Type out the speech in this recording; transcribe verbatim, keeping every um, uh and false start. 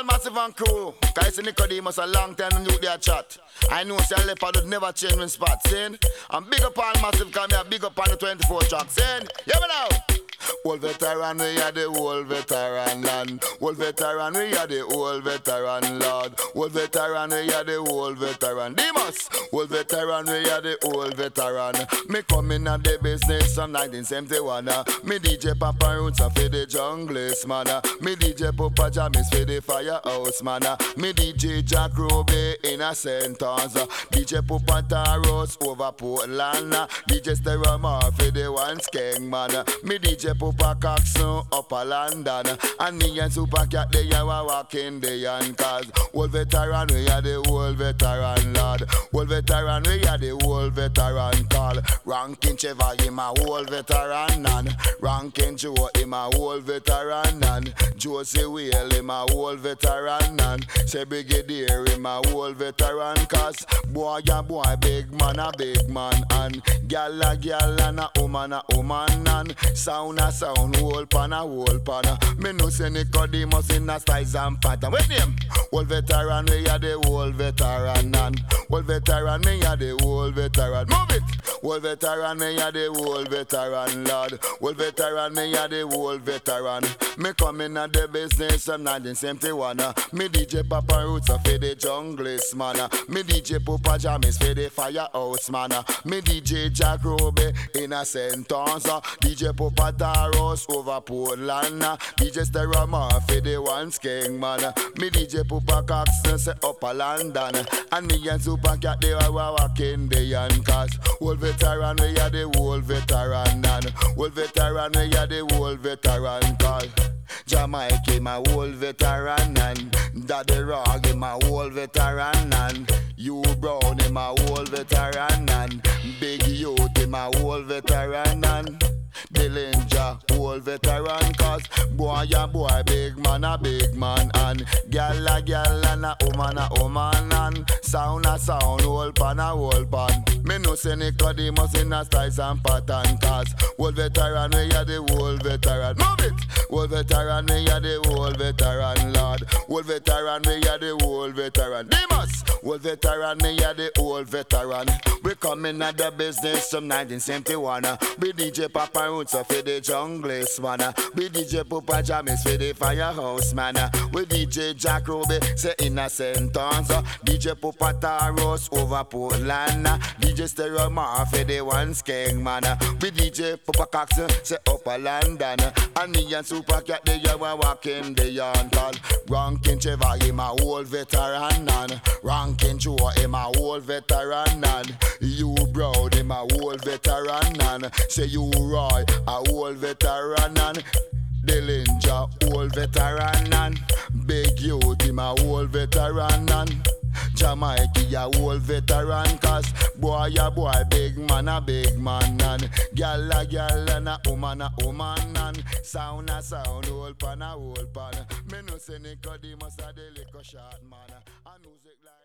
Paul Massive and crew. Guys in Nicodemus a long time and you there chat. I know say leopard would never change when spot, saying. I'm big up Paul Massive come here, big up on the twenty-four track, saying. Yeah, me now. Old veteran, we are the old veteran land. Old veteran, we are the old veteran lord. Old veteran, we are the old veteran Demas. Old veteran, we are the old veteran. Me come in at the business from nineteen seventy-one. uh. Me D J Papa Roots for the junglist man. uh. Me D J Papa Jamis for the firehouse man. uh. Me D J Jack Ruby in a sentence. uh. D J Papa Taros over Portland. uh. D J Steramar for the one skeng man. uh. Me D J Papa Coxon up a London. And me and Super Cat they are walking the yan. Cause old veteran we are the old veteran lord. Old veteran we are the old veteran call. Ranking Cheva him a old veteran and Ranking Joe him a old veteran and Josie Whale him a old veteran and say Brigadier him a old veteran. Cause boy a boy big man a big man and gal a gal and a woman a woman and sound a sound whole pan a whole pan. Me no say Nicodemus in a styles and pattern. Wait name? Old veteran we are the old veteran and old veteran me are the old veteran. Move it. Old veteran me are the old veteran lord. Old veteran me are the old veteran. Me come in at the business from nineteen seventy-one. uh. Me D J Papa Roots for the junglist man. uh. Me D J Papa Jamis for the firehouse man. uh. Me D J Jack Ruby in a sentence. uh. D J Papa Taros over Portland. uh. D J Steramar for the one skeng man. uh. Me D J Papa Coxon say up a London. uh. And me and Super Cat they are walking the yan. Cause old veteran we are the old veteran and old veteran we are the old veteran call. Jamaica my old veteran and Daddy Rog in my old veteran and you Brown in my old veteran and Big Youth in my old veteran and Dillinger, old veteran. Cause boy a boy, big man a big man and gal a gal and a woman a woman and sound a sound, old pan a old pan. Me no say Nicodemus in a styles and pattern. Cause old veteran we are the old veteran. Move it. Old veteran we are the old veteran lord. Old veteran we are the old veteran Demas. Old veteran we are the old veteran. We come in at the business from nineteen seventy-one. uh. We D J Papa Roots for the junglist man. uh. We D J Papa Jamis for the firehouse man. uh. We D J Jack Ruby say in a sentence. uh. D J Papa Taros over Portland. uh. D J Steramar for the one skeng man. uh. We D J Papa Coxon say up a London. uh. And me and Super Cat they are walking the yarn call. Ranking Cheva him a old veteran and Ranking Joe him a old veteran and you Brown him a old veteran and say you Roy a old veteran and Dillinger old veteran and Big Youth him a old veteran and Jamaica a old veteran. Cause boy a boy, big man a big man and gal a gal and a woman a woman and sound a sound, old pan a old pan. Me no say Nicodemus a the liquor shot man and music like